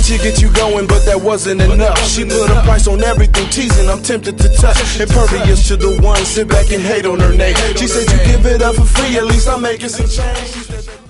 to get you going, but that wasn't enough. She put a price on everything, teasing, I'm tempted to touch. Impervious to the one, sit back and hate on her name. She said you give it up for free, at least I'm making some change.